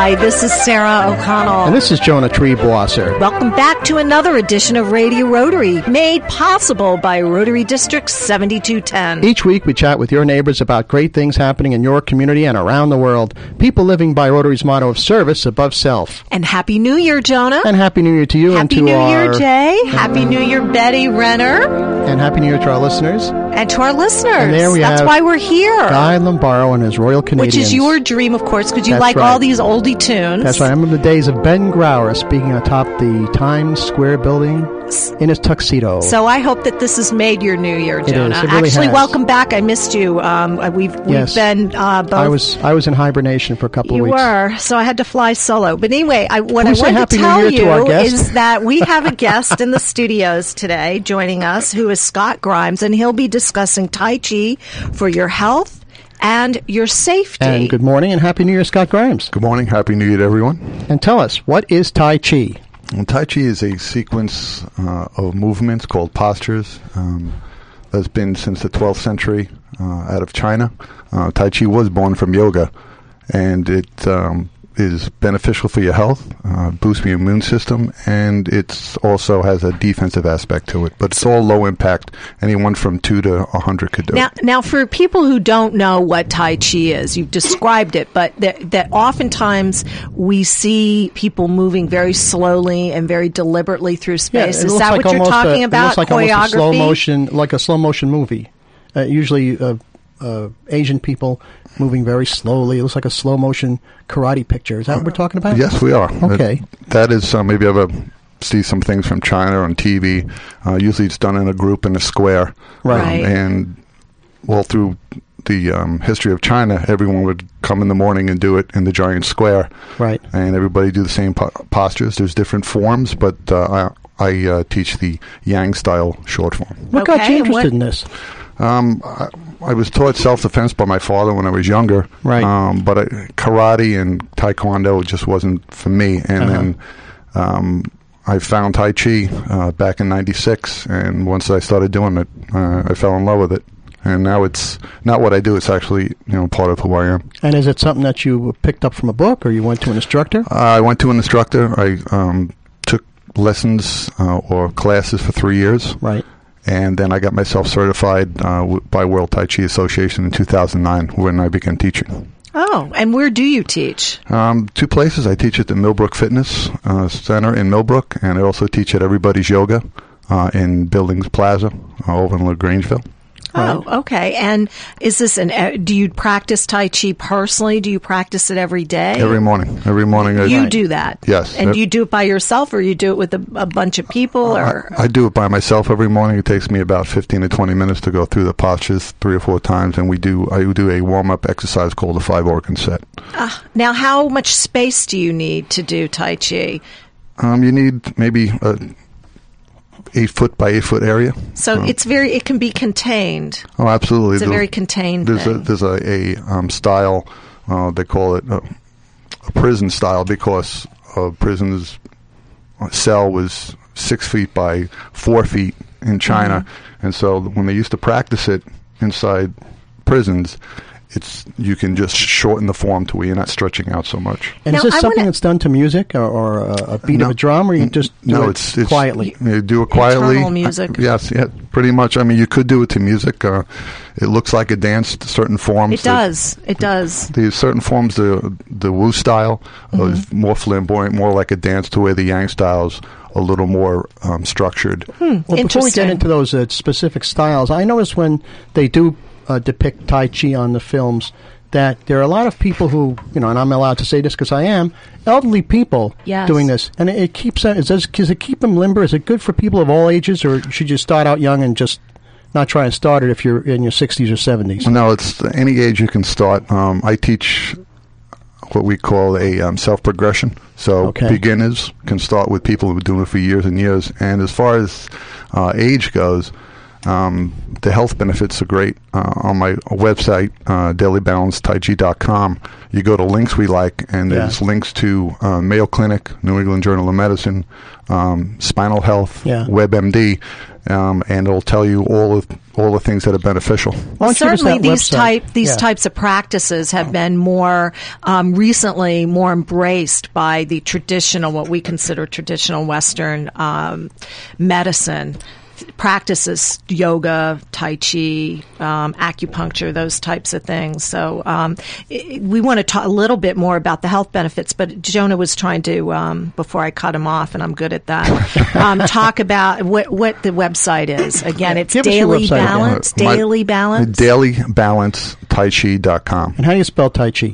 Hi, this is Sarah O'Connell. And this is Jonah Treebwasser. Welcome back to another edition of Radio Rotary, made possible by Rotary District 7210. Each week we chat with your neighbors about great things happening in your community and around the world. People living by Rotary's motto of service above self. And Happy New Year, Jonah. And Happy New Year to you and to Happy New Year, Jay. Happy New Year, Betty Renner. And Happy New Year to our listeners. And to our listeners. And there we That's have why we're here. Guy Lombaro and his Royal Canadians. Which is your dream, of course, because you That's like right. all these oldie tunes. That's right. I remember the days of Ben Grauer speaking atop the Times Square building in his tuxedo. So I hope that this has made your New Year, Jonah. It really Actually, has. welcome back. I missed you. We've Yes. been both. I was in hibernation for a couple of You weeks. were, so I had to fly solo. But anyway, what I say wanted Happy to New tell Year to our you guest? is that we have a guest in the studios today joining us who is Scott Grimes, and he'll be discussing Tai Chi for your health and your safety. And good morning and Happy New Year, Scott Grimes. Good morning. Happy New Year to everyone. And tell us, what is Tai Chi? Well, Tai Chi is a sequence of movements called postures that's been since the 12th century out of China. Tai Chi was born from yoga, and it is beneficial for your health, boosts your immune system, and it also has a defensive aspect to it. But it's all low impact. Anyone from 2 to 100 could do it. Now, for people who don't know what Tai Chi is, you've described it, but that oftentimes we see people moving very slowly and very deliberately through space. Is that what you're talking about? It looks like almost a slow motion movie. Usually Asian people moving very slowly. It looks like a slow motion karate picture. Is that what we're talking about? Yes, we are. Okay. That is, maybe you ever see some things from China on TV. Usually it's done in a group in a square. Right. And all through the history of China, everyone would come in the morning and do it in the giant square. Right. And everybody do the same postures. There's different forms, but I teach the Yang style short form. What got you interested in this? I was taught self-defense by my father when I was younger. Right. But karate and taekwondo just wasn't for me. And then I found Tai Chi back in '96, and once I started doing it, I fell in love with it. And now it's not what I do; it's actually part of who I am. And is it something that you picked up from a book, or you went to an instructor? I went to an instructor. I took lessons or classes for 3 years. Right. And then I got myself certified by World Tai Chi Association in 2009 when I began teaching. Oh, and where do you teach? 2 places. I teach at the Millbrook Fitness Center in Millbrook, and I also teach at Everybody's Yoga in Billings Plaza over in LaGrangeville. Oh, okay. And is this do you practice Tai Chi personally? Do you practice it every day? Every morning. Every morning. You do that? Yes. And do you do it by yourself, or you do it with a bunch of people? Or I do it by myself every morning. It takes me about 15 to 20 minutes to go through the postures 3 or 4 times, and I do a warm-up exercise called a 5-organ set. Now, how much space do you need to do Tai Chi? You need maybe 8 foot by 8 foot area. So it can be contained. Oh, absolutely. It's a very contained thing. There's a style, they call it a prison style, because a prison's cell was 6 feet by 4 feet in China. And so when they used to practice it inside prisons, you can just shorten the form to where you're not stretching out so much. And is this something that's done to music or a beat of a drum, or you just do it quietly? You do it quietly. Internal music. Yes, pretty much. I mean, you could do it to music. It looks like a dance to certain forms. It does. There's certain forms, the Wu style is more flamboyant, more like a dance, to where the Yang style's a little more structured. Well, before we get into those specific styles, I notice when they do depict Tai Chi on the films that there are a lot of people who, and I'm allowed to say this because I am, elderly people doing this. And it keeps them, does it keep them limber? Is it good for people of all ages, or should you start out young and just not try and start it if you're in your 60s or 70s? No, it's any age you can start. I teach what we call a self-progression. So beginners can start with people who've been doing it for years and years. And as far as age goes, the health benefits are great. On my website, dailybalancetaiji.com, you go to links we like, and there's links to Mayo Clinic, New England Journal of Medicine, Spinal Health, WebMD, and it'll tell you all the things that are beneficial. Well, certainly these types of practices have been more recently more embraced by the traditional, what we consider traditional Western medicine practices, yoga, tai chi, acupuncture, those types of things. So we want to talk a little bit more about the health benefits, but Jonah was trying to, before I cut him off, and I'm good at that, talk about what the website is. Again, it's Daily Balance. Daily Balance. DailyBalanceTaiChi.com. And how do you spell Tai Chi?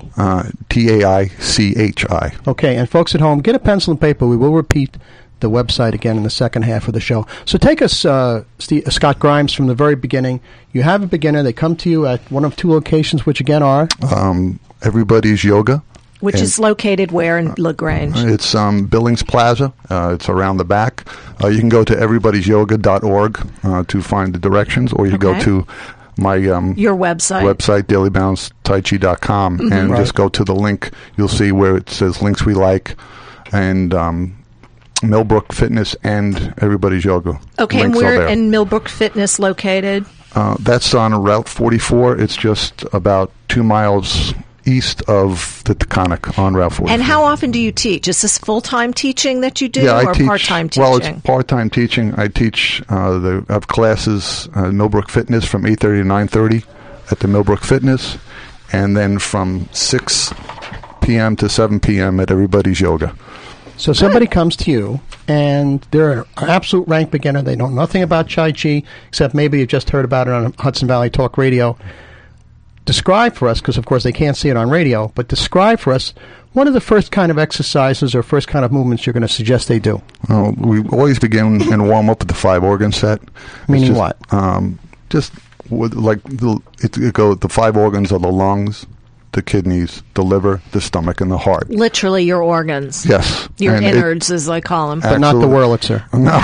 TAICHI. Okay, and folks at home, get a pencil and paper. We will repeat the website again in the second half of the show. So take us, Scott Grimes, from the very beginning. You have a beginner. They come to you at one of two locations, which again are? Everybody's Yoga. Which is located where in LaGrange? It's Billings Plaza. It's around the back. You can go to everybody'syoga.org to find the directions, or you go to my your website dailybalancetaichi.com, and just go to the link. You'll see where it says Links We Like, and Millbrook Fitness and Everybody's Yoga. Okay, and where in Millbrook Fitness located? That's on Route 44. It's just about 2 miles east of the Taconic on Route 44. And how often do you teach? Is this full-time teaching that you do, or part-time teaching? Well, it's part-time teaching. I teach, I have classes, Millbrook Fitness from 8:30 to 9:30 at the Millbrook Fitness, and then from 6 p.m. to 7 p.m. at Everybody's Yoga. So somebody comes to you, and they're an absolute rank beginner. They know nothing about Tai Chi, except maybe you've just heard about it on Hudson Valley Talk Radio. Describe for us, because of course they can't see it on radio, but describe for us, what are the first kind of exercises or first kind of movements you're going to suggest they do? We always begin and warm up with the 5-organ set. Meaning what? Just with, the 5 organs are the lungs, the kidneys, the liver, the stomach, and the heart. Literally your organs. Yes. Your innards, as I call them. But not the Wurlitzer. No.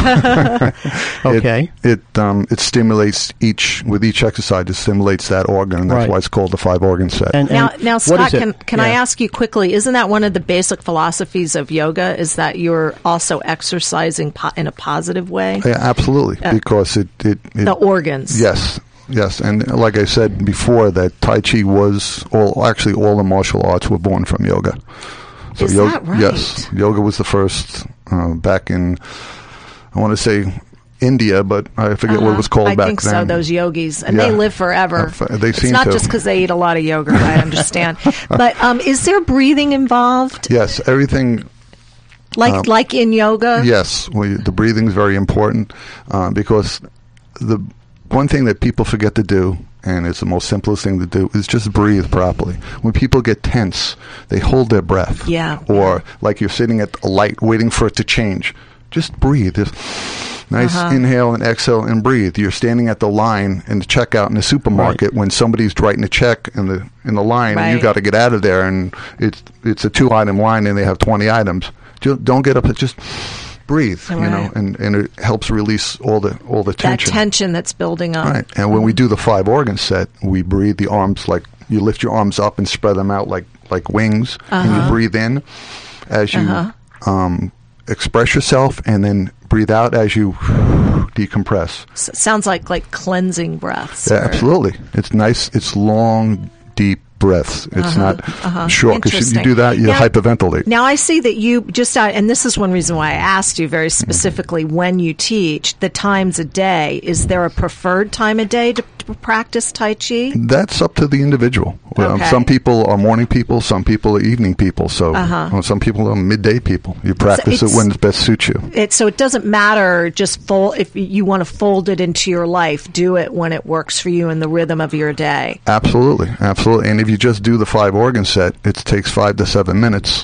Okay. It stimulates with each exercise, it stimulates that organ, and that's why it's called the 5-organ set. Now, Scott, can I ask you quickly, isn't that one of the basic philosophies of yoga, is that you're also exercising in a positive way? Yeah, absolutely, because it the organs. Yes, and like I said before, that Tai Chi was all the martial arts were born from yoga. So is that right? Yes, yoga was the first back in, I want to say, India, but I forget what it was called back then. I think so, those yogis. And they live forever. It's not just because they eat a lot of yogurt, I understand. But is there breathing involved? Yes, everything. Like in yoga? Yes, the breathing is very important because the one thing that people forget to do, and it's the most simplest thing to do, is just breathe properly. When people get tense, they hold their breath. Yeah. Or like you're sitting at a light waiting for it to change. Just breathe. Just nice inhale and exhale and breathe. You're standing at the line in the checkout in the supermarket when somebody's writing a check in the line, and you got to get out of there, and it's a 2-item line and they have 20 items. Don't get up. Just breathe, and it helps release all the tension. That tension that's building up. Right. And when we do the 5-organ set, we breathe the arms like you lift your arms up and spread them out like wings, and you breathe in as you express yourself, and then breathe out as you decompress. Sounds like cleansing breaths. Yeah, absolutely. It's nice. It's long, deep breaths. It's not short, because you do that, you hyperventilate. Now, I see that you just, and this is one reason why I asked you very specifically when you teach, the times a day. Is there a preferred time of day to practice Tai Chi? That's up to the individual. Some people are morning people, some people are evening people, so some people are midday people. You practice it when it best suits you. So it doesn't matter if you want to fold it into your life, do it when it works for you in the rhythm of your day. Absolutely. And if you just do the 5-organ set, it takes 5 to 7 minutes.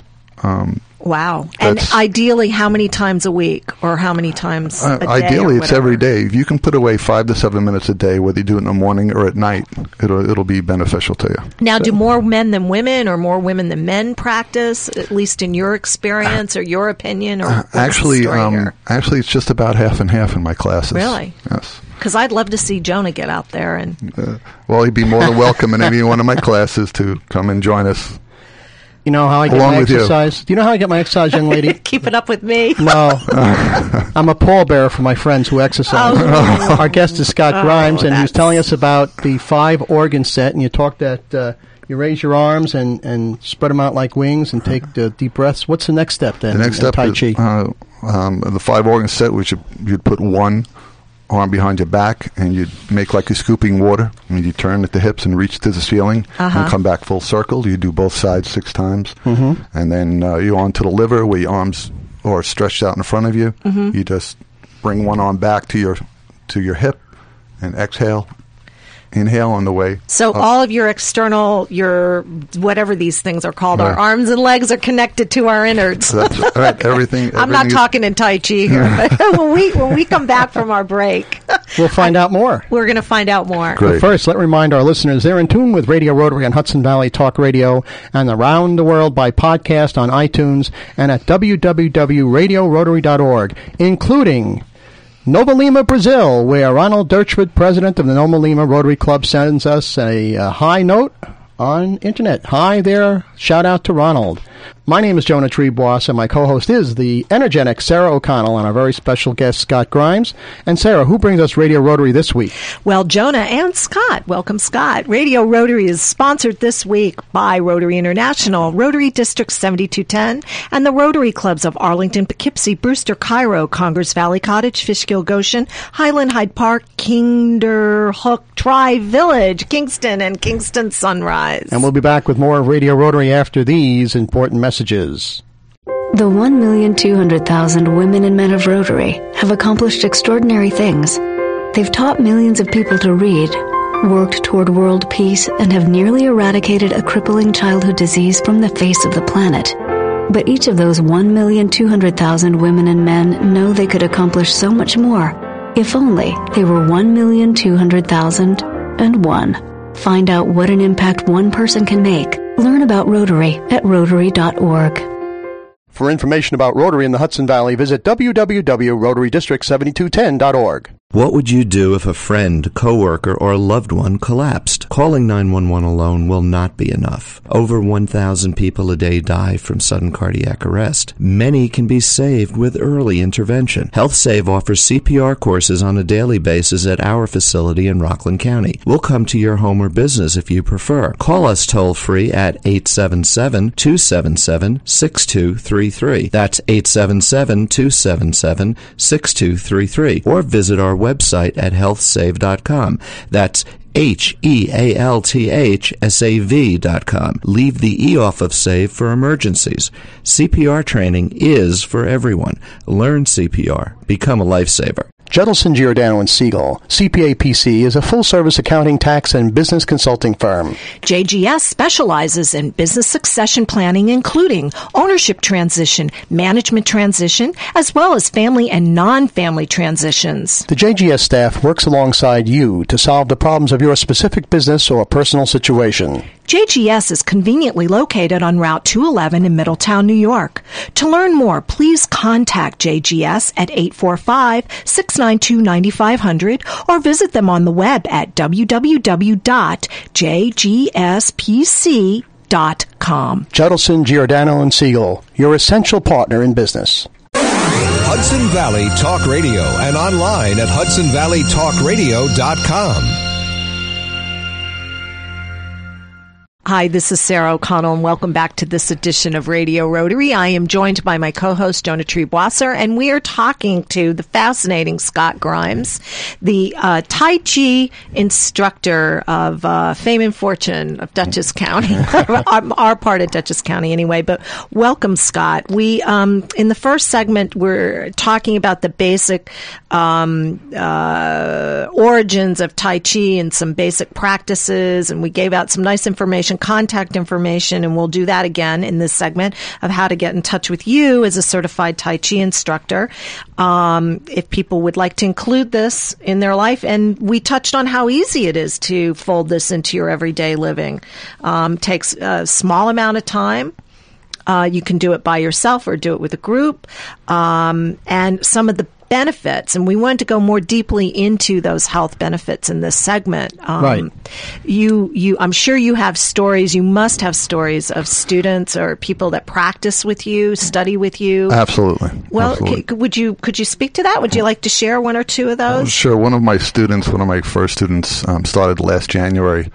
Wow. And ideally, how many times a week or how many times a day? Ideally, it's every day. If you can put away 5 to 7 minutes a day, whether you do it in the morning or at night, it'll be beneficial to you. Now, do more men than women or more women than men practice, at least in your experience or your opinion? Or actually, it's just about half and half in my classes. Really? Yes. Because I'd love to see Jonah get out there and. Well, he'd be more than welcome in any one of my classes to come and join us. You know how I get my exercise? Do you know how I get my exercise, young lady? Keep it up with me. No. I'm a pallbearer for my friends who exercise. Oh. Our guest is Scott Grimes, and he was telling us about the 5 organ set, and you talked that you raise your arms and spread them out like wings and take deep breaths. What's the next step then? The next step Tai is Chi? The 5 organ set, which you'd put one arm behind your back, and you'd make like you're scooping water, and you turn at the hips and reach to the ceiling and come back full circle. You do both sides 6 times, and then you're on to the liver where your arms are stretched out in front of you. You just bring one arm back to your hip and exhale. Inhale on the way. So all of your external, your whatever these things are called, our arms and legs are connected to our innards. That's right. Everything. I'm not talking in Tai Chi here, but when we come back from our break, we'll find out more. We're going to find out more. But first, let me remind our listeners they're in tune with Radio Rotary on Hudson Valley Talk Radio and around the world by podcast on iTunes and at www.radiorotary.org, including Nova Lima, Brazil, where Ronald Derchwood, president of the Nova Lima Rotary Club, sends us a high note on internet. Hi there. Shout out to Ronald. My name is Jonah Triebois, and my co-host is the energetic Sarah O'Connell and our very special guest, Scott Grimes. And Sarah, who brings us Radio Rotary this week? Well, Jonah and Scott. Welcome, Scott. Radio Rotary is sponsored this week by Rotary International, Rotary District 7210, and the Rotary Clubs of Arlington, Poughkeepsie, Brewster, Cairo, Congers Valley Cottage, Fishkill, Goshen, Highland Hyde Park, Kinderhook, Tri-Village, Kingston, and Kingston Sunrise. And we'll be back with more of Radio Rotary after these important messages. The 1,200,000 women and men of Rotary have accomplished extraordinary things. They've taught millions of people to read, worked toward world peace, and have nearly eradicated a crippling childhood disease from the face of the planet. But each of those 1,200,000 women and men know they could accomplish so much more if only they were 1,200,001. Find out what an impact one person can make. Learn about Rotary at Rotary.org. For information about Rotary in the Hudson Valley, visit www.rotarydistrict7210.org. What would you do if a friend, coworker, or a loved one collapsed? Calling 911 alone will not be enough. Over 1,000 people a day die from sudden cardiac arrest. Many can be saved with early intervention. HealthSave offers CPR courses on a daily basis at our facility in Rockland County. We'll come to your home or business if you prefer. Call us toll-free at 877-277-6233. That's 877-277-6233. Or visit our website at healthsave.com. That's HEALTHSAV.com. Leave the E off of SAVE for emergencies. CPR training is for everyone. Learn CPR. Become a lifesaver. Judelson, Giordano & Siegel, CPA PC, is a full-service accounting, tax, and business consulting firm. JGS specializes in business succession planning, including ownership transition, management transition, as well as family and non-family transitions. The JGS staff works alongside you to solve the problems of your specific business or personal situation. JGS is conveniently located on Route 211 in Middletown, New York. To learn more, please contact JGS at 845-692-9500 or visit them on the web at www.jgspc.com. Judelson, Giordano & Siegel, your essential partner in business. Hudson Valley Talk Radio and online at hudsonvalleytalkradio.com. Hi, this is Sarah O'Connell, and welcome back to this edition of Radio Rotary. I am joined by my co-host, Jonah Triebois, and we are talking to the fascinating Scott Grimes, the Tai Chi instructor of fame and fortune of Dutchess County, our part of Dutchess County anyway. But welcome, Scott. We, in the first segment, we're talking about the basic origins of Tai Chi and some basic practices, and we gave out some nice information, contact information, and we'll do that again in this segment of how to get in touch with you as a certified Tai Chi instructor. If people would like to include this in their life, and we touched on how easy it is to fold this into your everyday living. Takes a small amount of time. You can do it by yourself or do it with a group. And some of the benefits, and we wanted to go more deeply into those health benefits in this segment. Right. I'm sure you have stories. You must have stories of students or people that practice with you, study with you. Absolutely. Well, Absolutely. Could you speak to that? Would you like to share one or two of those? Sure. One of my first students, started last January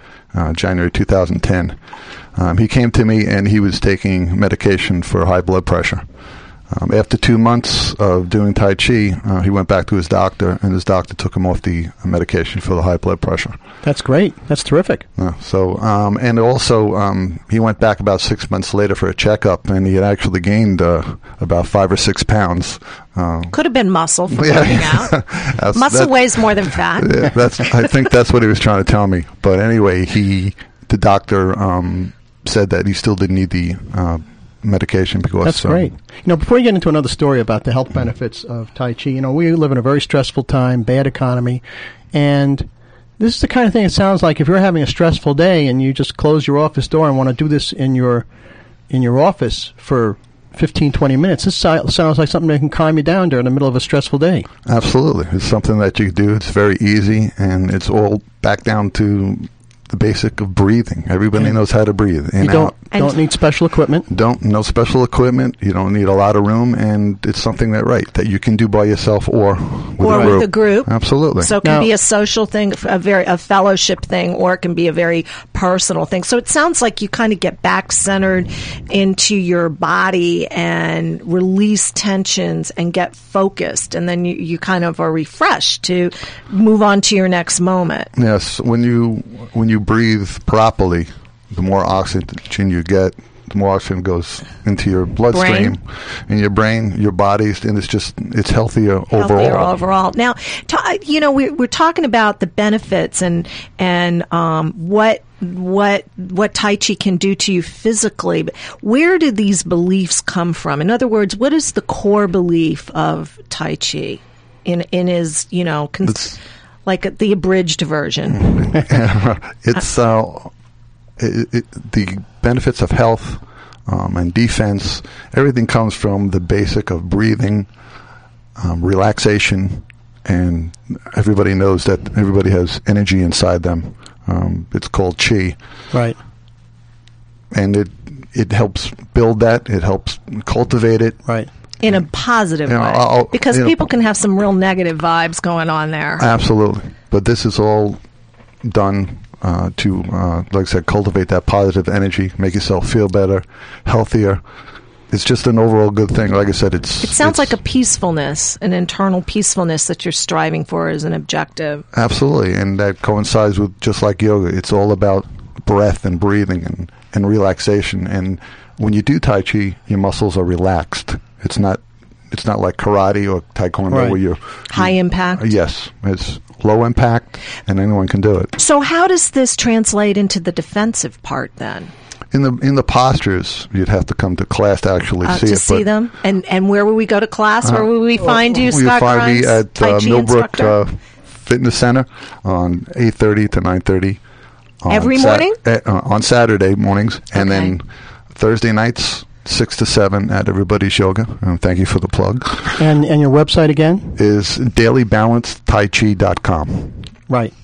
2010. He came to me and he was taking medication for high blood pressure. After 2 months of doing Tai Chi, he went back to his doctor, and his doctor took him off the medication for the high blood pressure. That's great. That's terrific. And also, he went back about 6 months later for a checkup, and he had actually gained about 5 or 6 pounds. Could have been muscle for working out. Muscle weighs more than fat. Yeah, I think that's what he was trying to tell me. But anyway, the doctor said that he still didn't need the medication because that's great. Before we get into another story about the health benefits of Tai Chi, we live in a very stressful time, bad economy, and this is the kind of thing it sounds like if you're having a stressful day and you just close your office door and want to do this in your office for 15, 20 minutes, this sounds like something that can calm you down during the middle of a stressful day. Absolutely. It's something that you do. It's very easy, and it's all back down to the basic of breathing. Everybody knows how to breathe. You don't need special equipment. No special equipment. You don't need a lot of room, and it's something that you can do by yourself or with a group. Absolutely. So it can be a social thing, a fellowship thing, or it can be a very personal thing. So it sounds like you kind of get back centered into your body and release tensions and get focused, and then you kind of are refreshed to move on to your next moment. Yes, when you breathe properly, the more oxygen you get, the more oxygen goes into your bloodstream, in your brain, your body, and it's healthier overall. Now, we're talking about the benefits and what Tai Chi can do to you physically. But where do these beliefs come from? In other words, what is the core belief of Tai Chi in his like the abridged version? It's the benefits of health and defense. Everything comes from the basic of breathing, relaxation, and everybody knows that everybody has energy inside them. It's called Qi. Right. And it helps build that. It helps cultivate it. Right. In a positive way. Because people can have some real negative vibes going on there. Absolutely. But this is all done to, like I said, cultivate that positive energy, make yourself feel better, healthier. It's just an overall good thing. Like I said, it sounds like a peacefulness, an internal peacefulness that you're striving for as an objective. Absolutely. And that coincides with just like yoga. It's all about breath and breathing and relaxation. And when you do Tai Chi, your muscles are relaxed. It's not like karate or taekwondo where you're high impact. Yes, it's low impact, and anyone can do it. So how does this translate into the defensive part then? In the postures, you'd have to come to class to actually see them. And where will we go to class? Where will we find you, Scott Grimes? You find me at Millbrook Fitness Center on 8:30 to 9:30. Every morning? On Saturday mornings, and then Thursday nights, 6 to 7 at Everybody's Yoga. Thank you for the plug. And your website again? Is dailybalancedtaichi.com. Right.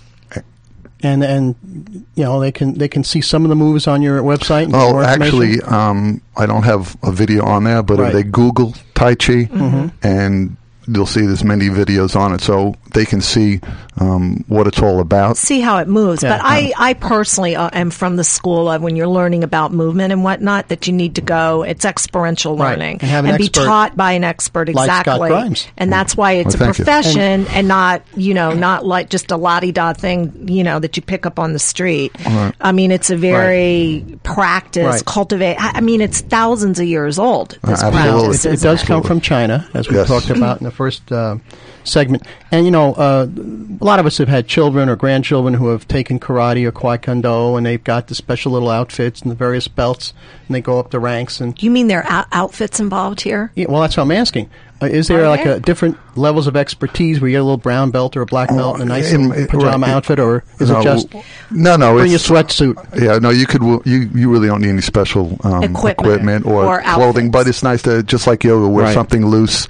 And they can see some of the moves on your website. Oh, actually, I don't have a video on there, but if they Google Tai Chi, and you'll see there's many videos on it, so they can see what it's all about. See how it moves. Yeah, but I personally am from the school of when you're learning about movement and whatnot, that you need to go. It's experiential learning and be taught by an expert. Like Scott Grimes. And that's why it's a profession and not like just a la-di-da thing, that you pick up on the street. Right. I mean, it's a very practice, cultivate. I mean, it's thousands of years old. This practice. It does come from China, as we talked about in the first segment. And, a lot of us have had children or grandchildren who have taken karate or Kwai-Kondo, and they've got the special little outfits and the various belts, and they go up the ranks. And you mean there are outfits involved here? Yeah, well, that's what I'm asking. Is there a different levels of expertise where you get a little brown belt or a black belt and a nice pajama outfit, or is it just bring your sweatsuit? Yeah, no, you could. You really don't need any special equipment or clothing, but it's nice to, just like yoga, wear something loose.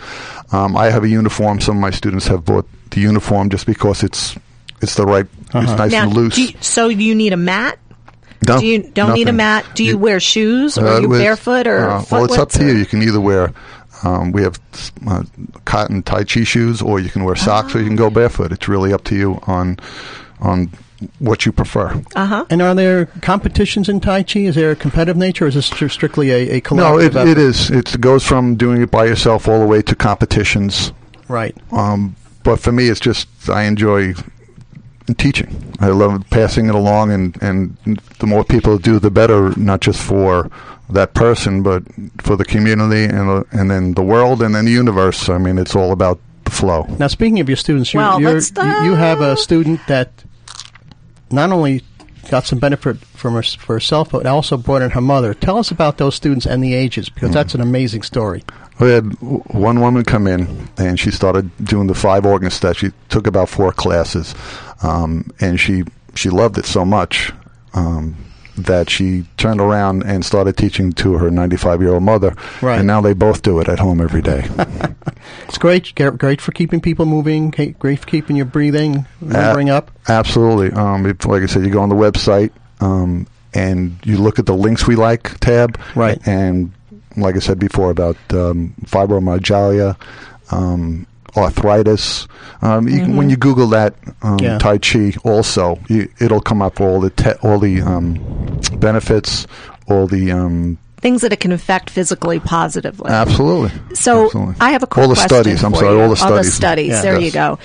I have a uniform. Some of my students have bought the uniform just because it's the right, it's nice now, and loose. So you need a mat? No, you don't need a mat. Do you wear shoes, or are you barefoot, or well, it's up to you. You can either wear, we have cotton Tai Chi shoes, or you can wear socks, or you can go barefoot. It's really up to you on what you prefer. And are there competitions in Tai Chi? Is there a competitive nature, or is this strictly a collaborative effort? No, it is. It goes from doing it by yourself all the way to competitions. Right. But for me, it's just I enjoy teaching. I love passing it along, and the more people do, the better, not just for that person, but for the community, and then the world, and then the universe. I mean, it's all about the flow. Now, speaking of your students, you have a student that not only got some benefit for herself, but also brought in her mother. Tell us about those students and the ages, because that's an amazing story. We had one woman come in, and she started doing the 5 organ steps. She took about 4 classes, and she loved it so much that she turned around and started teaching to her 95-year-old mother. Right. And now they both do it at home every day. It's great for keeping people moving, great for keeping your breathing, numbering up. Absolutely. Like I said, you go on the website and you look at the links we like tab. Right. And like I said before about fibromyalgia, arthritis. When you Google that Tai Chi, also it'll come up all the benefits, all the things that it can affect physically positively. Absolutely. So Absolutely. I have a quick question studies. I'm sorry. You. All the studies. All the studies. Yeah. There you go.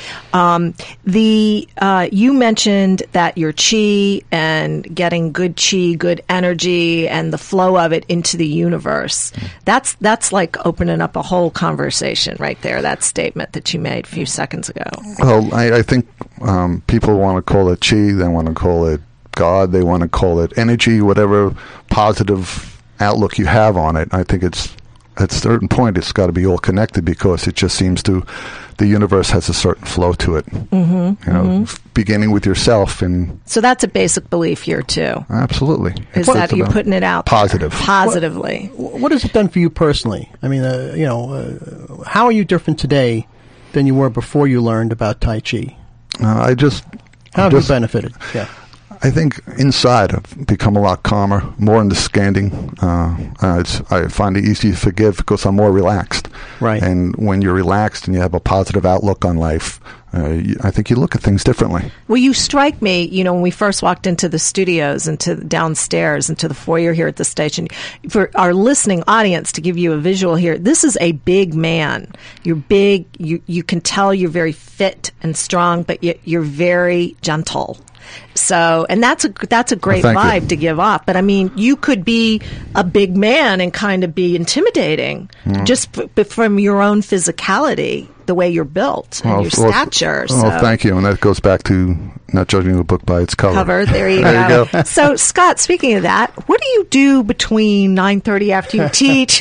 You mentioned that your chi and getting good chi, good energy, and the flow of it into the universe. That's like opening up a whole conversation right there. That statement that you made a few seconds ago. Well, I think people want to call it chi. They want to call it God. They want to call it energy. Whatever positive outlook you have on it, I think it's at a certain point it's got to be all connected, because it just seems the universe has a certain flow to it. Beginning with yourself. And so that's a basic belief here too. Absolutely. Is that you're putting it out positively. What has it done for you personally? I mean, how are you different today than you were before you learned about Tai Chi? How have you benefited? Yeah. I think inside I've become a lot calmer, more understanding. I find it easy to forgive because I'm more relaxed. Right. And when you're relaxed and you have a positive outlook on life, I think you look at things differently. Well, you strike me, when we first walked into the studios and to downstairs and to the foyer here at the station, for our listening audience, to give you a visual here, this is a big man. You're big. You can tell you're very fit and strong, but you're very gentle. So, and that's a great vibe to give off. But I mean, you could be a big man and kind of be intimidating just from your own physicality, the way you're built and your stature. Oh, thank you. And that goes back to not judging a book by its cover. There you go. So, Scott, speaking of that, what do you do between 9:30 after you teach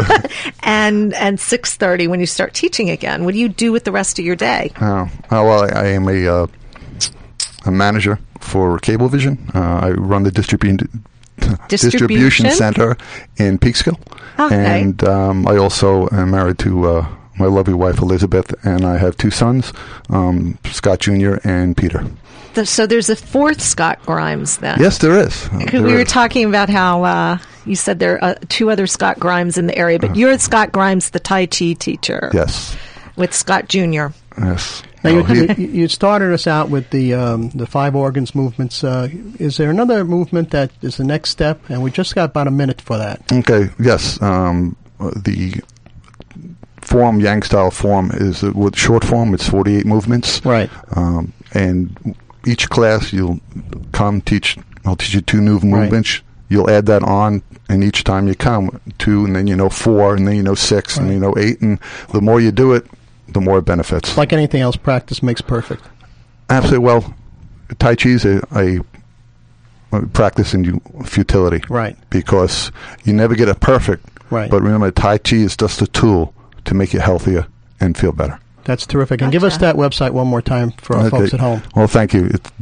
and 6:30 when you start teaching again? What do you do with the rest of your day? Well, I am a manager for Cablevision. I run the distribution center in Peekskill. Okay. And I also am married to my lovely wife, Elizabeth, and I have 2 sons, Scott Jr. and Peter. So there's a 4th Scott Grimes then? Yes, there is. We were talking about how you said there are 2 other Scott Grimes in the area, but you're Scott Grimes, the Tai Chi teacher. Yes. With Scott Jr. Yes. Now, you started us out with the 5 organs movements. Is there another movement that is the next step? And we just got about a minute for that. Okay, yes. The form, Yang style form, is with short form. It's 48 movements. Right. And each class you'll come teach. I'll teach you 2 new movements. Right. You'll add that on, and each time you come 2, and then 4, and then 6, right. And then 8. And the more you do it, the more it benefits. Like anything else, practice makes perfect. Absolutely. Well, Tai Chi is a practice in futility. Right. Because you never get it perfect. Right. But remember, Tai Chi is just a tool to make you healthier and feel better. That's terrific. And give us that website one more time for our folks at home. Well, thank you. It's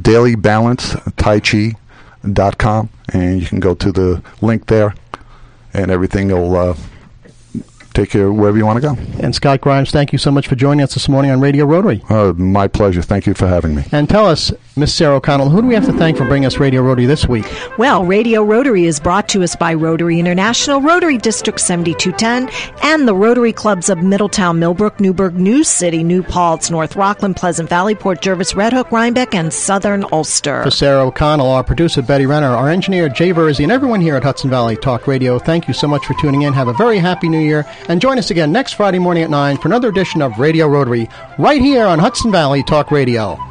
dailybalancetaichi.com, and you can go to the link there, and everything will take you wherever you want to go. And Scott Grimes, thank you so much for joining us this morning on Radio Rotary. My pleasure. Thank you for having me. And tell us, Miss Sarah O'Connell, who do we have to thank for bringing us Radio Rotary this week? Well, Radio Rotary is brought to us by Rotary International, Rotary District 7210, and the Rotary Clubs of Middletown, Millbrook, Newburgh, New City, New Paltz, North Rockland, Pleasant Valley, Port Jervis, Red Hook, Rhinebeck, and Southern Ulster. For Sarah O'Connell, our producer, Betty Renner, our engineer, Jay Verzi, and everyone here at Hudson Valley Talk Radio, thank you so much for tuning in. Have a very happy New Year, and join us again next Friday morning at 9 for another edition of Radio Rotary, right here on Hudson Valley Talk Radio.